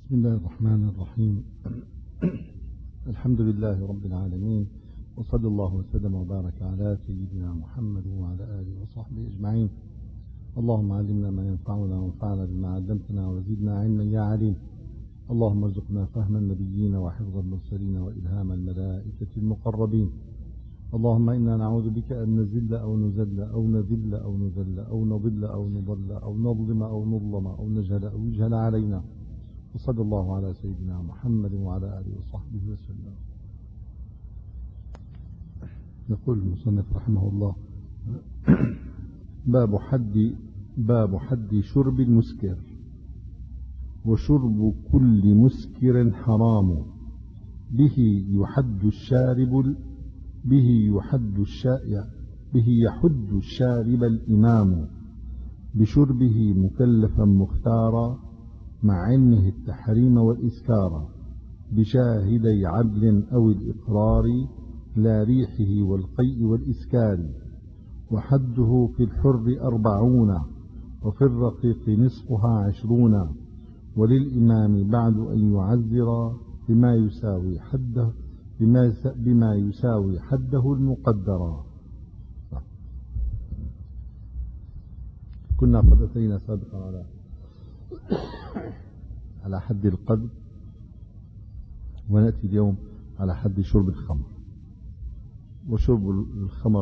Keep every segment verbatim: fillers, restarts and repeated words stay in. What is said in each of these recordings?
بسم الله الرحمن الرحيم. الحمد لله رب العالمين، وصلى الله وسلم وبارك على سيدنا محمد وعلى آله وصحبه أجمعين. اللهم علمنا ما ينفعنا وانفعنا بما علمتنا وزدنا علما يا عليم. اللهم ارزقنا فهم النبيين وحفظ المرسلين وإلهام الملائكة المقربين. اللهم إنا نعوذ بك أن نزل أو نزل أو نذل أو نذل أو نضل أو نضل أو نظلم أو نظلم أو نجهل أو يجهل علينا. وصلى الله على سيدنا محمد وعلى آله وصحبه وسلم. يقول المصنف رحمه الله: باب حد باب حد شرب المسكر. وشرب كل مسكر حرام، به يحد الشارب به يحد الشائع به يحد الشارب الإمام، بشربه مكلفا مختارا، مع علمه التحريم والإسكار، بشاهدي عدل أو الإقرار، لا ريحه والقيء والإسكار. وحده في الحر أربعون، وفي الرقيق نصفها عشرون، وللإمام بعد أن يعذر بما يساوي حده بما, بما يساوي حده المقدر. كنا قد أتينا سابقا على على حد القذف، ونأتي اليوم على حد شرب الخمر. وشرب الخمر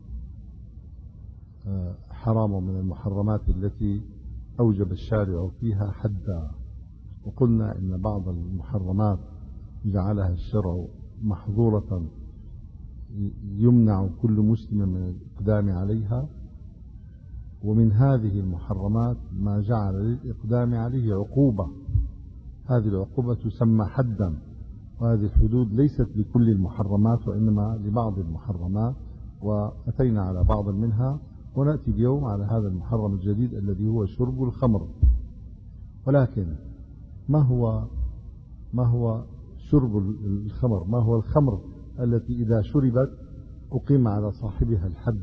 حرام من المحرمات التي أوجب الشارع فيها حدا. وقلنا إن بعض المحرمات جعلها الشرع محظورة يمنع كل مسلم من الإقدام عليها، ومن هذه المحرمات ما جعل للإقدام عليه عقوبة. هذه العقوبة تسمى حدا، وهذه الحدود ليست لكل المحرمات وإنما لبعض المحرمات، وأتينا على بعض منها، ونأتي اليوم على هذا المحرم الجديد الذي هو شرب الخمر. ولكن ما هو ما هو شرب الخمر؟ ما هو الخمر التي إذا شربت أقيم على صاحبها الحد؟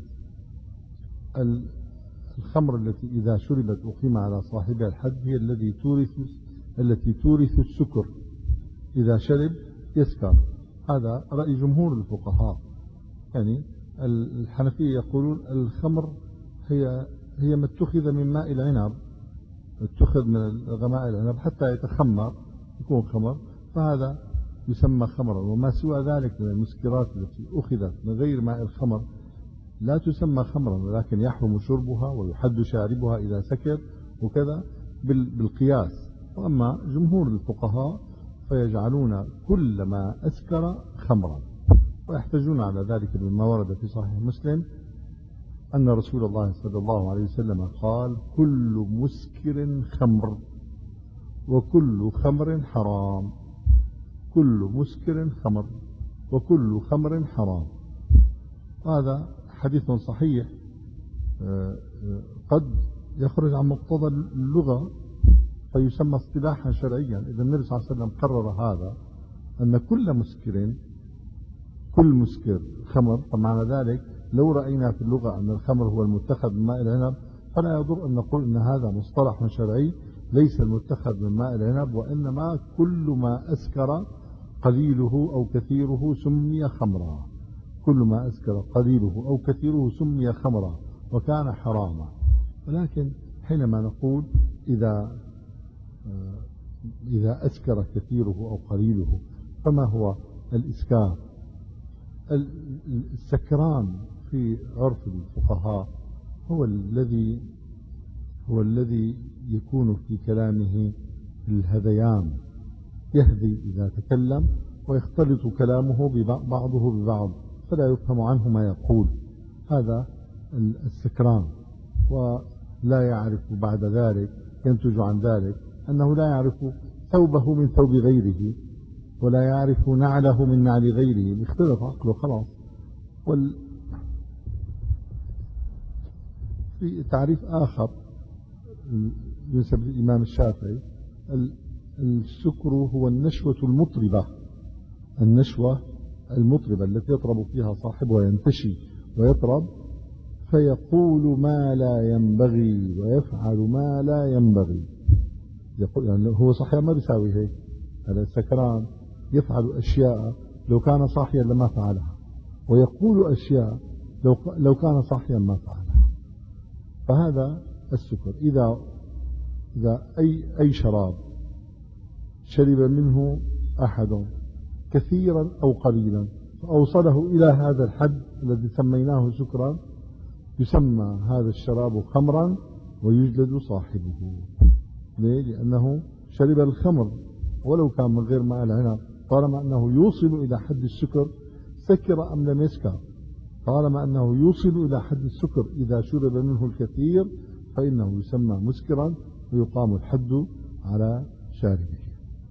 الخمر التي إذا شربت أقيم على صاحبها الحد هي التي تورث التي تورث السكر. إذا شرب يسكر. هذا رأي جمهور الفقهاء. يعني الحنفية يقولون الخمر هي هي ما اتخذ من ماء العنب، اتخذ من غماء العنب حتى يتخمر يكون خمر، فهذا يسمى خمرا. وما سوى ذلك من المسكرات التي أخذت من غير ماء الخمر لا تسمى خمرا، ولكن يحرم شربها ويحد شاربها إذا سكر، وكذا بالقياس. وأما جمهور الفقهاء فيجعلون كل ما أسكر خمرا، ويحتجون على ذلك بما ورد في صحيح مسلم أن رسول الله صلى الله عليه وسلم قال: كل مسكر خمر، وكل خمر حرام. كل مسكر خمر، وكل خمر حرام. هذا حديث صحيح قد يخرج عن مقتضى اللغة فيسمى اصطلاحا شرعيا. إذا النبي صلى الله عليه وسلم قرر هذا أن كل مسكر كل مسكر خمر، فمعنى ذلك لو رأينا في اللغة أن الخمر هو المتخذ من ماء العنب فلا يضر أن نقول أن هذا مصطلح شرعي ليس المتخذ من ماء العنب، وإنما كل ما أسكر قليله أو كثيره سمي خمرا. كل ما أسكر قليله أو كثيره سمي خمرا وكان حراما. ولكن حينما نقول إذا إذا أسكر كثيره أو قليله، فما هو الإسكار؟ السكران في عرف الفقهاء هو الذي هو الذي يكون في كلامه الهذيان، يهذي إذا تكلم ويختلط كلامه بعضه ببعض فلا يفهم عنه ما يقول. هذا السكران. ولا يعرف بعد ذلك، ينتج عن ذلك أنه لا يعرف ثوبه من ثوب غيره، ولا يعرف نعله من نعل غيره، اختلط عقله خلاص. وال... في تعريف آخر ينسب للإمام الشافعي: السكر هو النشوة المطربة النشوة المطربة التي يطرب فيها صاحبه وينتشي ويطرب، فيقول ما لا ينبغي ويفعل ما لا ينبغي. يقول يعني هو صحيح ما بيساوي هيك. هذا السكران يفعل أشياء لو كان صاحيا لما فعلها، ويقول أشياء لو لو كان صاحيا ما فعلها. فهذا السكر. إذا إذا أي أي شراب شرب منه أحد كثيرا أو قليلا فأوصله إلى هذا الحد الذي سميناه سكرا، يسمى هذا الشراب خمرا ويجلد صاحبه. ليه؟ لأنه شرب الخمر ولو كان من غير ماء العنب، طالما أنه يوصل إلى حد السكر سكر أم لم يسكر، طالما أنه يوصل إلى حد السكر إذا شرب منه الكثير فإنه يسمى مسكرا ويقام الحد على شاربه.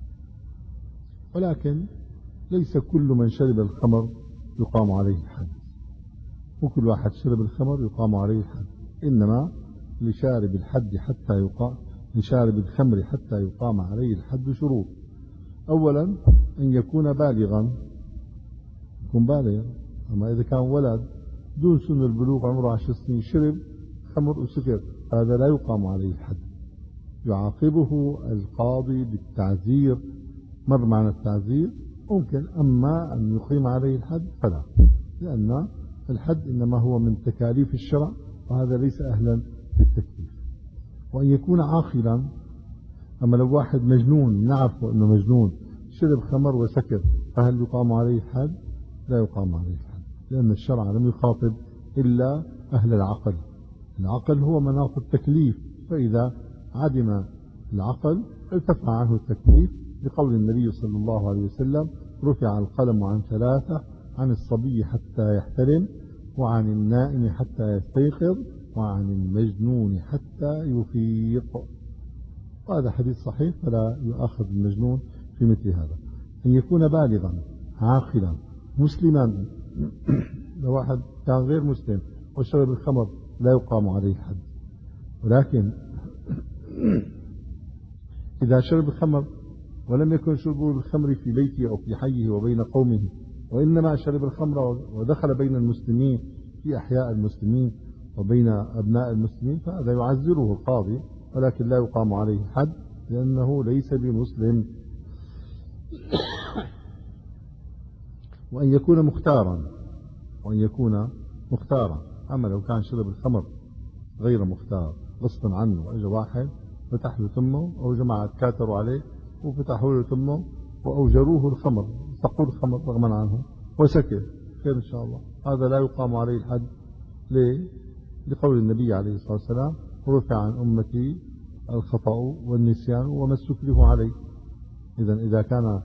ولكن ليس كل من شرب الخمر يقام عليه الحد، وكل واحد شرب الخمر يقام عليه الحد، إنما لشارب الحد حتى يقام لشارب الخمر حتى يقام عليه الحد شروط. أولا أن يكون بالغا، يكون بالغ. أما إذا كان ولد دون سن البلوغ عمره عشر سنين شرب خمر وسكر هذا لا يقام عليه الحد، يعاقبه القاضي بالتعزير. مر معنا التعزير ممكن، أما أن يقيم عليه الحد فلا، لأن الحد إنما هو من تكاليف الشرع وهذا ليس أهلا للتكليف. وأن يكون عاقلا. أما لو واحد مجنون نعرفه أنه مجنون شرب خمر وسكر فهل يقام عليه الحد؟ لا يقام عليه الحد، لأن الشرع لم يخاطب إلا أهل العقل. العقل هو مناط التكليف، فإذا عدم العقل ارتفع عنه التكليف، لقول النبي صلى الله عليه وسلم: رفع القلم عن ثلاثة، عن الصبي حتى يحتلم، وعن النائم حتى يستيقظ، وعن المجنون حتى يفيق. وهذا حديث صحيح، فلا يؤاخذ المجنون في مثل هذا. أن يكون بالغا عاقلا مسلما. لو واحد كان غير مسلم وشرب الخمر لا يقام عليه الحد، ولكن إذا شرب الخمر ولم يكن شربه الخمر في بيته أو في حيه وبين قومه، وإنما شرب الخمر ودخل بين المسلمين في أحياء المسلمين وبين أبناء المسلمين، فهذا يعزره القاضي، ولكن لا يقام عليه الحد لأنه ليس بمسلم. وأن يكون مختارا. وأن يكون مختارا. أما لو كان شرب الخمر غير مختار غصبا عنه، وإجا واحد فتح له تمه أو جماعة كاتروا عليه وفتحوا له تمه وأوجروه الخمر، سقوا الخمر رغما عنه وسكر، خير إن شاء الله، هذا لا يقام عليه الحد. ليه؟ لقول النبي عليه الصلاة والسلام: رفع عن أمتي الخطأ والنسيان وما استكره عليه. إذا إذا كان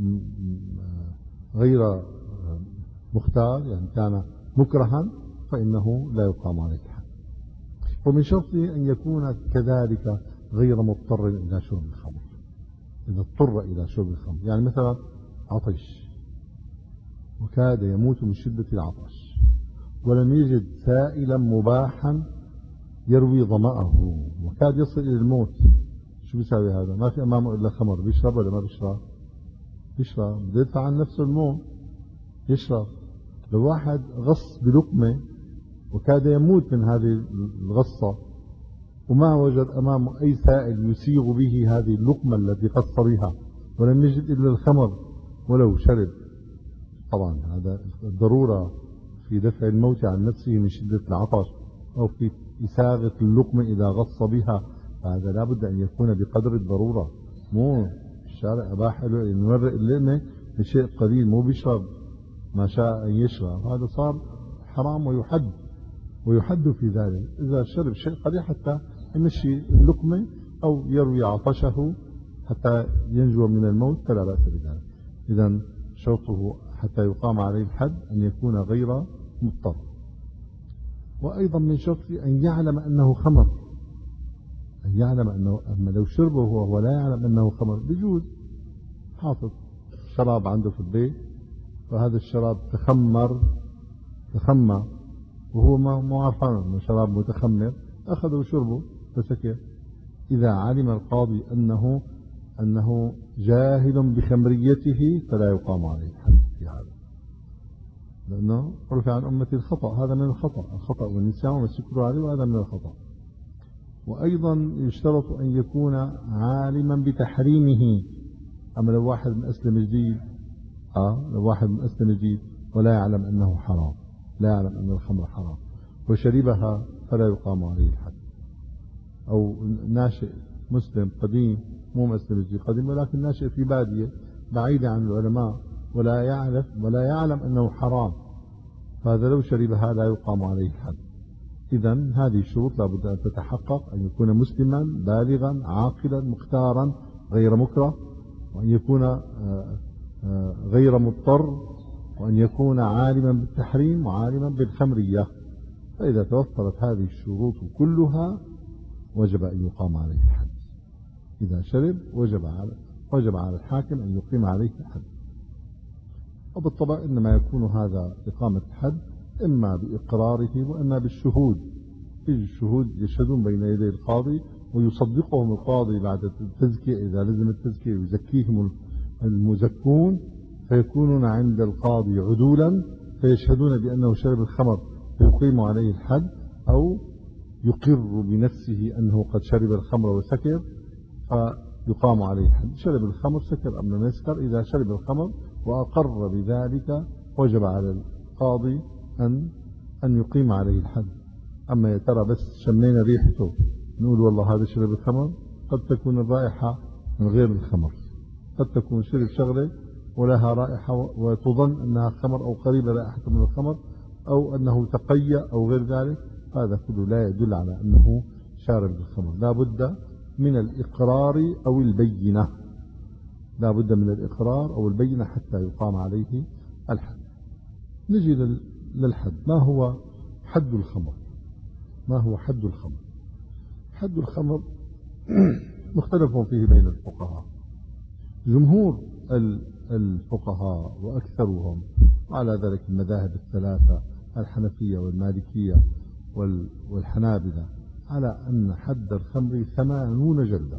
غير مختار يعني كان مكرها فإنه لا يقام عليه الحد. ومن شرطه أن يكون كذلك غير مضطر إلى شرب الخمر. إذا اضطر إلى شرب الخمر يعني مثلا عطش وكاد يموت من شدة العطش ولم يجد سائلا مباحا يروي ظمأه وكاد يصل إلى الموت، شو بيساوي هذا؟ ما في أمامه إلا خمر، بيشرب ولا ما بيشرب؟ بيشرب، بده يدفع عن نفسه الموت، يشرب. لو واحد غص بلقمة وكاد يموت من هذه الغصة وما وجد أمامه أي سائل يسيغ به هذه اللقمة التي غص بها ولم يجد إلا الخمر ولو شرب، طبعا هذا الضرورة في دفع الموت عن نفسه من شدة العطش أو في إساغة اللقمة إذا غص بها، فهذا لا بد أن يكون بقدر الضرورة. مو الشارع أباح له أن يمرق اللقمة بشيء قليل، مو بيشرب ما شاء أن يشرب، هذا صار حرام ويحد ويحد في ذلك. إذا شرب شيء قليل حتى يمشي اللقمة أو يروي عطشه حتى ينجو من الموت فلا بأس بذلك. إذا شرطه حتى يقام عليه الحد أن يكون غير مضطر. وأيضا من شرطه أن يعلم أنه خمر، أن يعلم أنه، أما لو شربه وهو لا يعلم أنه خمر بيجوز، حاطط شراب عنده في البيت وهذا الشراب تخمر تخمر وهو ما عرفان أنه شراب متخمر، أخذه وشربه فسكر. إذا علم القاضي أنه أنه جاهل بخمريته فلا يقام عليه الحد في هذا، لأنه رفع عن أمتي الخطأ، هذا من الخطأ، الخطأ والنسيان والسكر عليه وهذا من الخطأ. وأيضا يشترط أن يكون عالما بتحريمه. أما لو واحد من أسلم جديد آه لو واحد من أسلم جديد ولا يعلم أنه حرام، لا يعلم أن الخمر حرام وشربها فلا يقام عليه الحد. أو ناشئ مسلم قديم، مو مسلم جديد قديم، ولكن ناشئ في بادية بعيدة عن العلماء ولا يعرف ولا يعلم أنه حرام، فهذا لو شربها لا يقام عليه الحد. إذن هذه الشروط لابد أن تتحقق: أن يكون مسلما بالغا عاقلا مختارا غير مكره، وأن يكون غير مضطر، وأن يكون عالما بالتحريم وعالما بالخمرية. فإذا توفرت هذه الشروط كلها وجب أن يقام عليه الحد. إذا شرب وجب على وجب على الحاكم أن يقيم عليه الحد. وبالطبع إنما يكون هذا إقامة الحد إما بإقراره وإما بالشهود. يجي الشهود يشهدون بين يدي القاضي ويصدقهم القاضي بعد التزكية إذا لزم التزكية، ويزكيهم المزكون فيكونون عند القاضي عدولا، فيشهدون بأنه شرب الخمر فيقيم عليه الحد، أو يقر بنفسه أنه قد شرب الخمر وسكر فيقام عليه الحد. شرب الخمر سكر أم لم يسكر؟ إذا شرب الخمر وأقر بذلك وجب على القاضي أن أن يقيم عليه الحد. أما يا ترى بس شمينا ريحته نقول والله هذا شرب الخمر؟ قد تكون الرائحة من غير الخمر، قد تكون شرب شغلة ولها رائحة وتظن أنها خمر أو قريبة رائحة من الخمر، أو أنه تقيأ أو غير ذلك. هذا كله لا يدل على أنه شارب الخمر. لا بد من الإقرار أو البينة، لا بد من الإقرار أو البينة حتى يقام عليه الحد. نجي للحد. ما هو حد الخمر؟ ما هو حد الخمر؟ حد الخمر مختلف فيه بين الفقهاء. جمهور الفقهاء وأكثرهم على ذلك المذاهب الثلاثة الحنفية والمالكية والحنابلة على أن حد الخمر ثمانون جلدة.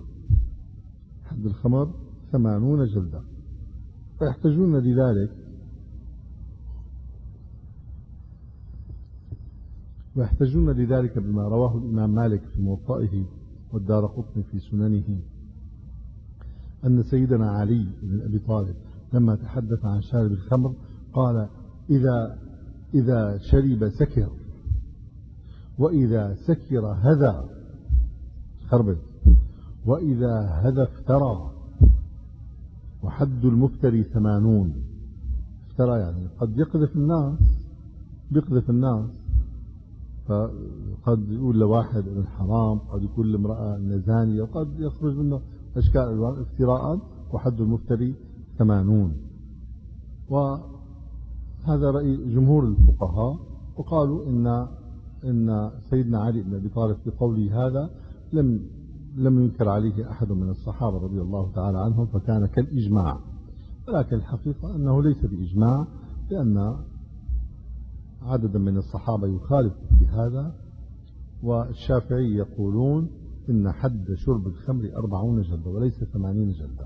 حد الخمر ثمانون جلدة. فيحتاجون لذلك ويحتاجون لذلك بما رواه الإمام مالك في موطئه والدارقطني في سننه أن سيدنا علي بن أبي طالب لما تحدث عن شارب الخمر قال: إذا إذا شرب سكر، وإذا سكر هذا خربت، وإذا هذا افترى. وحد المفتري ثمانون. افترى يعني قد يقذف الناس بيقذف الناس، فقد يقول لواحد ابن حرام، قد يقول لامرأة نزانية، وقد يخرج منه أشكال ألوان افتراء. وحد المفتري ثمانون. وهذا رأي جمهور الفقهاء. وقالوا إن إن سيدنا علي بن أبي طالب في قوله هذا لم لم ينكر عليه أحد من الصحابة رضي الله تعالى عنهم، فكان كالإجماع. ولكن الحقيقة أنه ليس بإجماع، لأن عددا من الصحابة يخالف في هذا. والشافعي يقولون إن حد شرب الخمر أربعون جلدة وليس ثمانين جلدة.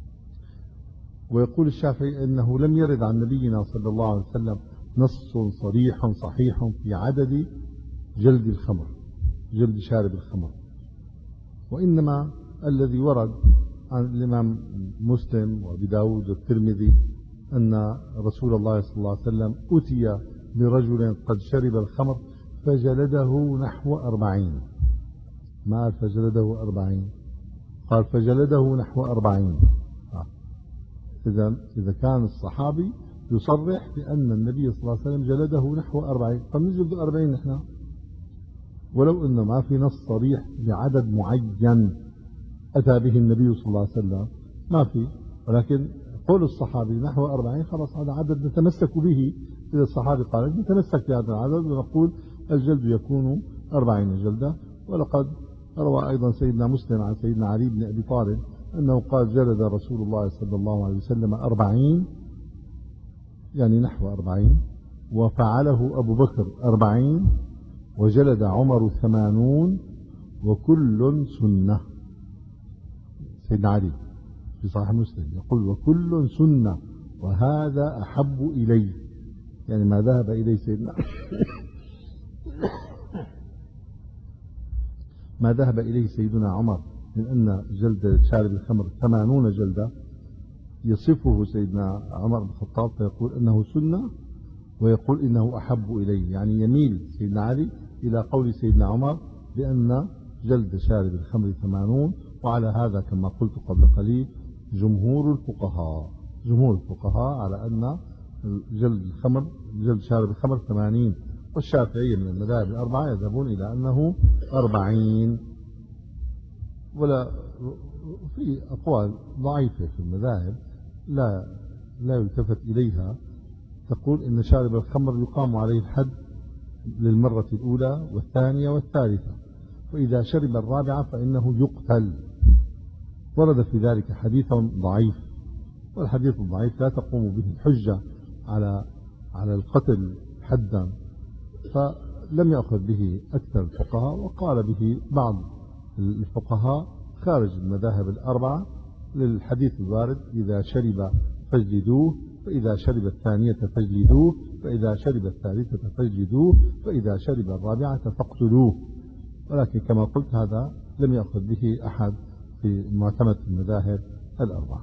ويقول الشافعي إنه لم يرد عن نبينا صلى الله عليه وسلم نص صريح صحيح في عدد جلد الخمر، جلد شارب الخمر. وإنما الذي ورد عن الإمام مسلم وأبي داود والترمذي أن رسول الله صلى الله عليه وسلم أتي برجل قد شرب الخمر فجلده نحو أربعين. ما قال فجلده أربعين، قال فجلده نحو أربعين. إذا إذا كان الصحابي يصرح بأن النبي صلى الله عليه وسلم جلده نحو أربعين، فنجلد أربعين نحن، ولو أنه ما في نص صريح بعدد معين أتى به النبي صلى الله عليه وسلم، ما في. ولكن قول الصحابي نحو أربعين خلاص هذا عدد نتمسك به. إذا الصحابي قال نتمسك بهذا العدد ونقول الجلد يكون أربعين جلدة. ولقد روى أيضا سيدنا مسلم عن سيدنا علي بن أبي طالب أنه قال جلد رسول الله صلى الله عليه وسلم أربعين، يعني نحو أربعين، وفعله أبو بكر أربعين، وجلد عمر ثمانون، وكل سنة. سيدنا علي في صحيح مسلم يقول وكل سنة وهذا أحب إلي، يعني ما ذهب إليه سيدنا ما ذهب إليه سيدنا عمر من أن جلد شارب الخمر ثمانون جلدة، يصفه سيدنا عمر بن الخطاب فيقول إنه سنة، ويقول إنه أحب إليه، يعني يميل سيدنا علي إلى قول سيدنا عمر بأن جلد شارب الخمر ثمانون. وعلى هذا كما قلت قبل قليل جمهور الفقهاء جمهور الفقهاء على أن جلد الخمر جلد شارب الخمر ثمانين، والشافعية من المذاهب الأربعة يذهبون إلى أنه أربعين. ولا في أقوال ضعيفة في المذاهب لا لا يلتفت إليها، تقول إن شارب الخمر يقام عليه الحد للمرة الأولى والثانية والثالثة، وإذا شرب الرابعة فإنه يقتل. ورد في ذلك حديث ضعيف، والحديث الضعيف لا تقوم به الحجة على على القتل حدا، فلم يأخذ به أكثر الفقهاء، وقال به بعض الفقهاء خارج المذاهب الأربعة للحديث الوارد: إذا شرب فاجلدوه، فإذا شرب الثانية فاجلدوه، فإذا شرب الثالثة فاجلدوه، فإذا شرب الرابعة فاقتلوه. ولكن كما قلت هذا لم يأخذ به أحد في معتمد المذاهب الأربعة.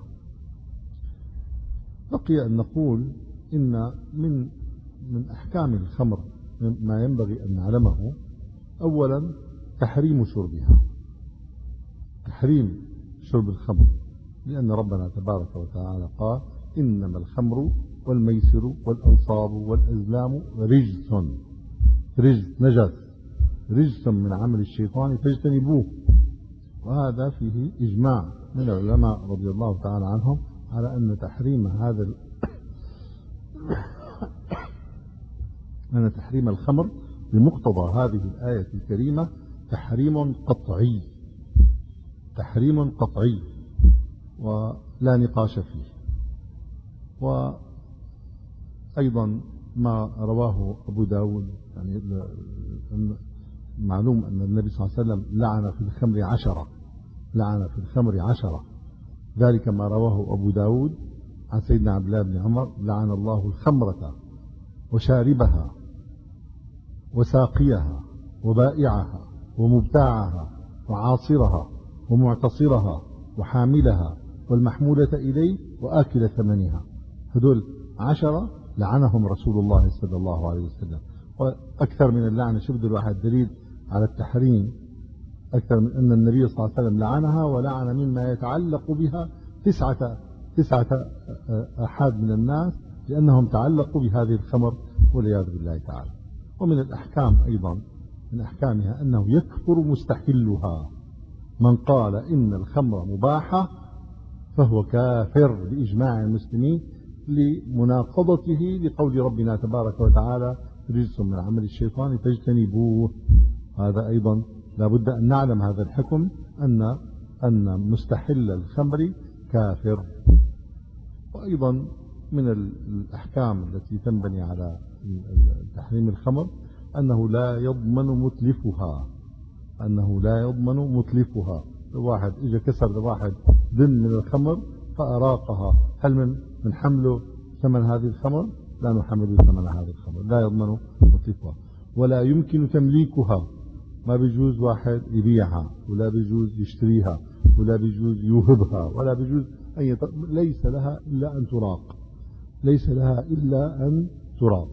بقي أن نقول إن من من أحكام الخمر ما ينبغي أن نعلمه: أولا تحريم شربها، تحريم شرب الخمر، لأن ربنا تبارك وتعالى قال: إنما الخمر والميسر والأنصاب والأزلام رجس رجس نجس رجس من عمل الشيطان فاجتنبوه. وهذا فيه إجماع من العلماء رضي الله تعالى عنهم على أن تحريم هذا أن تحريم الخمر بمقتضى هذه الآية الكريمة تحريم قطعي تحريم قطعي ولا نقاش فيه. وأيضا ما رواه أبو داود، يعني معلوم أن النبي صلى الله عليه وسلم لعن في الخمر عشرة لعن في الخمر عشرة ذلك ما رواه أبو داود عن سيدنا عبد الله بن عمر: لعن الله الخمرة وشاربها وساقيها وبائعها ومبتاعها وعاصرها ومعتصرها وحاملها والمحمولة إليه وآكل ثمنها. هذول عشرة لعنهم رسول الله صلى الله عليه وسلم. وأكثر من اللعنة شبد الواحد دليل على التحريم، أكثر من أن النبي صلى الله عليه وسلم لعنها، ولعن مما يتعلق بها تسعة تسعة أحد من الناس لأنهم تعلقوا بهذه الخمر والعياذ بالله تعالى. ومن الأحكام أيضا من أحكامها أنه يكفر مستحلها. من قال إن الخمر مباحة فهو كافر بإجماع المسلمين لمناقضته لقول ربنا تبارك وتعالى: رجس من عمل الشيطان فاجتنبوه. هذا أيضا لابد أن نعلم هذا الحكم، أن أن مستحل الخمر كافر. وأيضا من الأحكام التي تنبني على تحريم الخمر أنه لا يضمن متلفها أنه لا يضمن متلفها. واحد إجا كسر لواحد دن من الخمر فأراقها، هل من من حمله ثمن هذه الخمر؟ لا نحمل ثمن هذه الخمر، لا يضمن متلفها. ولا يمكن تمليكها، ما بيجوز واحد يبيعها، ولا بيجوز يشتريها، ولا بيجوز يوهبها، ولا بيجوز أن يط... ليس لها إلا أن تراق ليس لها إلا أن تراق.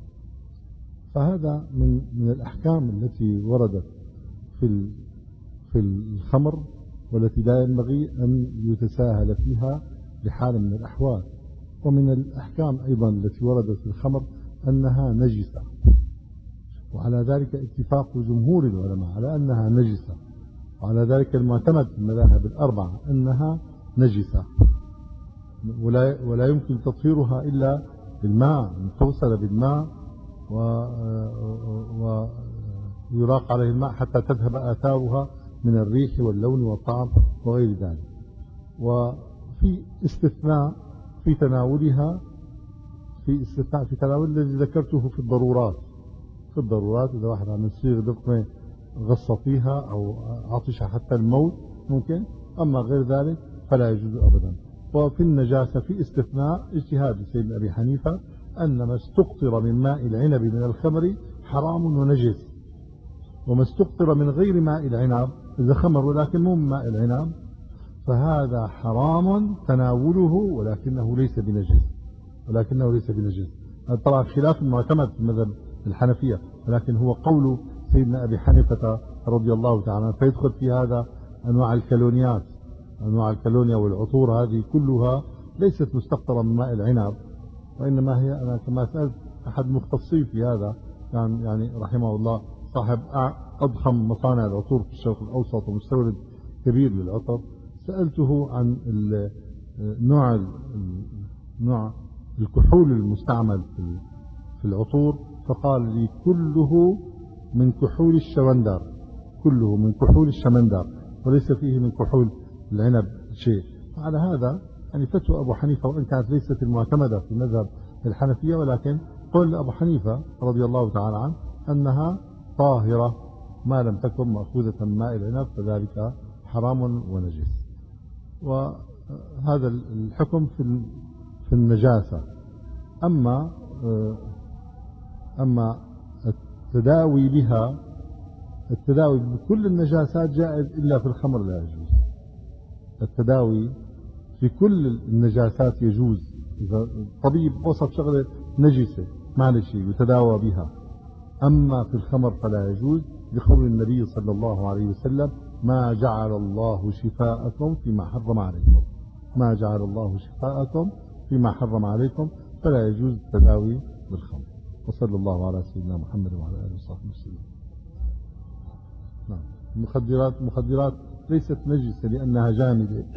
فهذا من من الأحكام التي وردت في في الخمر، والتي لا ينبغي أن يتساهل فيها بحال من الأحوال. ومن الأحكام أيضا التي وردت في الخمر أنها نجسة، وعلى ذلك اتفاق جمهور العلماء على أنها نجسة، وعلى ذلك المعتمد في المذاهب الأربعة أنها نجسة، ولا ولا يمكن تطهيرها إلا بالماء، أن تغسل بالماء ويراق عليه الماء حتى تذهب آثارها من الريح واللون والطعم وغير ذلك. وفي استثناء في تناولها في استثناء في تناول الذي ذكرته في الضرورات في الضرورات إذا واحد عم يصير دقمة غص فيها أو عطش حتى الموت ممكن، أما غير ذلك فلا يجوز أبدا. وفي النجاسة في استثناء اجتهاد سيدنا أبي حنيفة أن ما استقطر من ماء العنب من الخمر حرام ونجس، وما استقطر من غير ماء العنب إذا خمر ولكن مو من ماء العنب فهذا حرام تناوله ولكنه ليس بنجس ولكنه ليس بنجس. هذا طبعا خلاف معتمد في مذهب الحنفية، ولكن هو قول سيدنا أبي حنيفة رضي الله تعالى عنه. فيدخل في هذا أنواع الكالونيات، أنواع الكالونيا والعطور هذه كلها ليست مستقطرة من ماء العنب، وإنما هي أنا كما سألت أحد مختصين في هذا كان يعني رحمه الله صاحب أضخم مصانع العطور في الشرق الأوسط ومستورد كبير للعطر، سألته عن نوع نوع الكحول المستعمل في العطور، فقال لي كله من كحول الشمندر، كله من كحول الشمندر وليس فيه من كحول العنب شيء. على هذا يعني فتوى أبو حنيفة وإن كانت ليست المعتمدة في مذهب الحنفية، ولكن قول أبو حنيفة رضي الله تعالى عنه أنها طاهرة ما لم تكن مأخوذة من ماء العنب فذلك حرام ونجس. وهذا الحكم في في النجاسة. أما أما التداوي بها، التداوي بكل النجاسات جائز إلا في الخمر لا يجوز. التداوي في كل النجاسات يجوز، إذا الطبيب وصف شغلة نجسة معلش يتداوى بها، أما في الخمر فلا يجوز لقول النبي صلى الله عليه وسلم ما جعل الله شفاءكم فيما حرم عليكم، ما جعل الله شفاءكم فيما حرم عليكم، فلا يجوز التداوي بالخمر. وصلى الله على سيدنا محمد وعلى آله وصحبه وسلم. نعم. المخدرات المخدرات ليست نجسة لأنها جامدة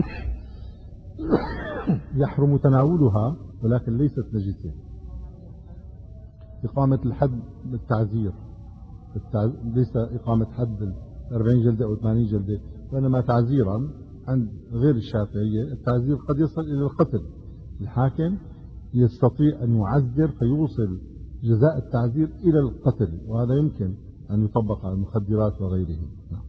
يحرم تناولها ولكن ليست نجسة. إقامة الحد بالتعزير، التعز... ليس إقامة حد أربعين جلدة أو ثمانين جلدة، وإنما تعزيرا. عند غير الشافعية التعزير قد يصل إلى القتل، الحاكم يستطيع أن يعزر فيوصل جزاء التعزير إلى القتل، وهذا يمكن أن يطبق على المخدرات وغيره.